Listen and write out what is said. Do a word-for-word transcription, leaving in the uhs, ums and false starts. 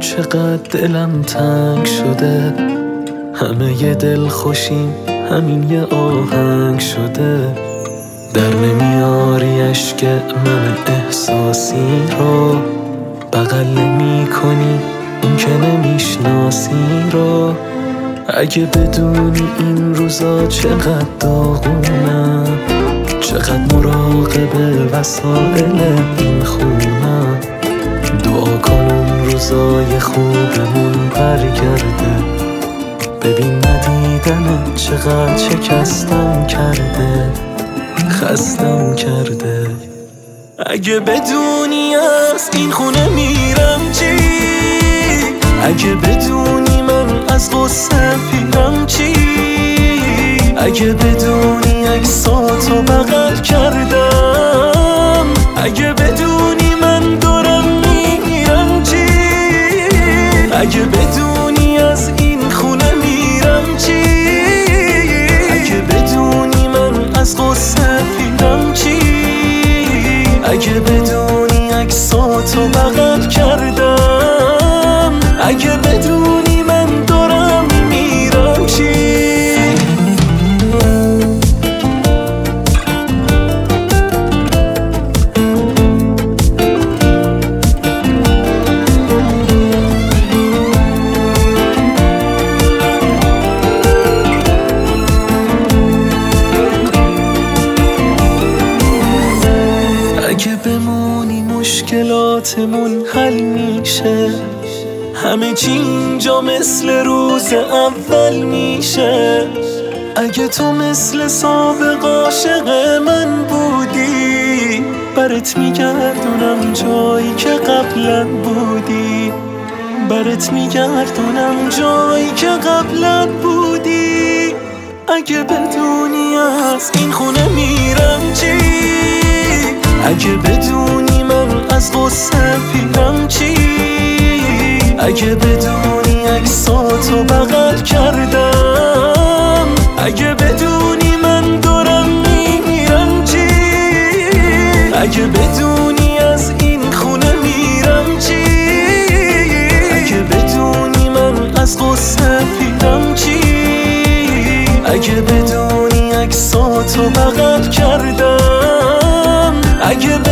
چقدر دلم تنگ شده، همه ی دل خوشیم همین یه آهنگ شده. در نمیاری اشک من احساسی رو، بغل نمی کنی اون که نمیشناسی رو. اگه بدونی این روزا چقدر داغونم، چقدر مراقب وسایل این خونم. دعا کن اون روزای خوبمون برگرده، ببین ندیدنت چقدر شکستم کرده، خستم کرده. اگه بدونی از این خونه میرم چی، اگه بدونی من از غصه پیرم چی، اگه بدونی عکساتو بغل کردم، اگه بدونی من دارم میمیرم چی، اگه بدونی از این خونه میرم چی، اگه بدونی من از غصه پیرم چی، اگه بدونی عکساتو بغل کردم، اگه بدونی من دارم میمیرم چی. اگه بمونی مشکلاتمون حل میشه، همه چی اینجا مثل روز اول میشه. اگه تو مثل سابق عاشق من بودی، برات میگردونم جایی که قبلا بودی، برات میگردونم جایی که قبلا بودی. اگه بدونی از این خونه میرم چی، اگه بدونی من از غصه پیرم چی، اگه بدونی عکساتو بغل کردم، اگه بدونی من دارم میمیرم چی، اگه بدونی از این خونه میرم چی، اگه بدونی من از غصه پیرم چی، اگه بدونی عکساتو بغل کردم، اگه